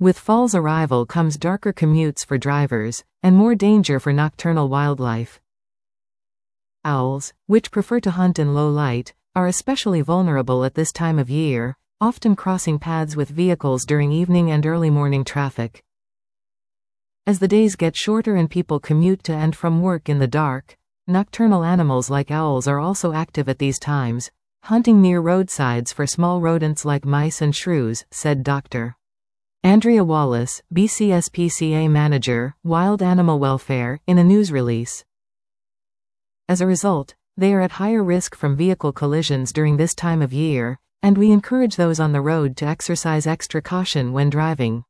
With fall's arrival comes darker commutes for drivers, and more danger for nocturnal wildlife. Owls, which prefer to hunt in low light, are especially vulnerable at this time of year, often crossing paths with vehicles during evening and early morning traffic. As the days get shorter and people commute to and from work in the dark, nocturnal animals like owls are also active at these times, hunting near roadsides for small rodents like mice and shrews, said Dr. Andrea Wallace, BCSPCA Manager, Wild Animal Welfare, in a news release. As a result, they are at higher risk from vehicle collisions during this time of year, and we encourage those on the road to exercise extra caution when driving.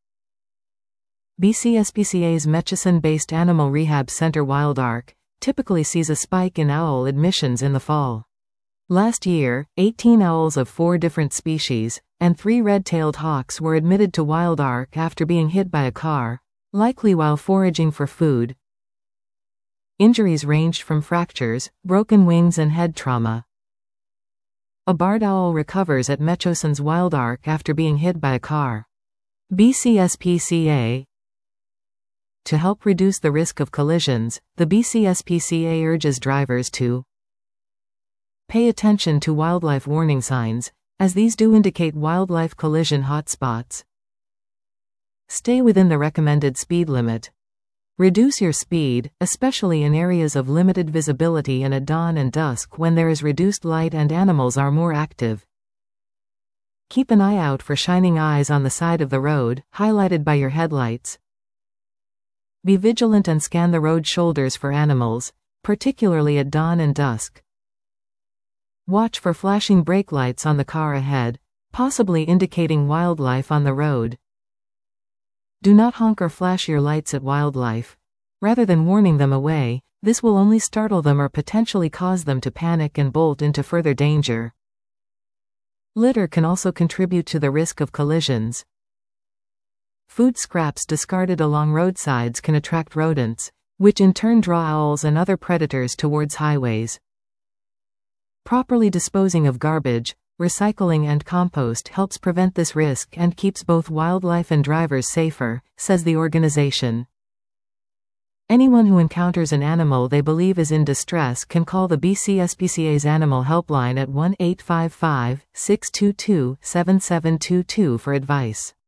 BCSPCA's Murchison-based Animal Rehab Center WildARC typically sees a spike in owl admissions in the fall. Last year, 18 owls of 4 different species, and 3 red-tailed hawks were admitted to WildARC after being hit by a car, likely while foraging for food. Injuries ranged from fractures, broken wings and head trauma. A barred owl recovers at Murchison's WildARC after being hit by a car. BCSPCA. To help reduce the risk of collisions, the BCSPCA urges drivers to pay attention to wildlife warning signs, as these do indicate wildlife collision hotspots. Stay within the recommended speed limit. Reduce your speed, especially in areas of limited visibility and at dawn and dusk when there is reduced light and animals are more active. Keep an eye out for shining eyes on the side of the road, highlighted by your headlights. Be vigilant and scan the road shoulders for animals, particularly at dawn and dusk. Watch for flashing brake lights on the car ahead, possibly indicating wildlife on the road. Do not honk or flash your lights at wildlife. Rather than warning them away, this will only startle them or potentially cause them to panic and bolt into further danger. Litter can also contribute to the risk of collisions. Food scraps discarded along roadsides can attract rodents, which in turn draw owls and other predators towards highways. Properly disposing of garbage, recycling and compost helps prevent this risk and keeps both wildlife and drivers safer, says the organization. Anyone who encounters an animal they believe is in distress can call the BCSPCA's Animal Helpline at 1-855-622-7722 for advice.